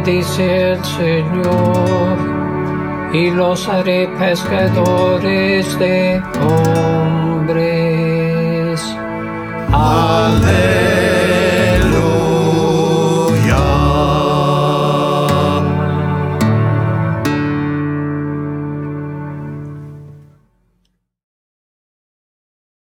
dice el Señor, y los haré pescadores de hombres. Aleluya.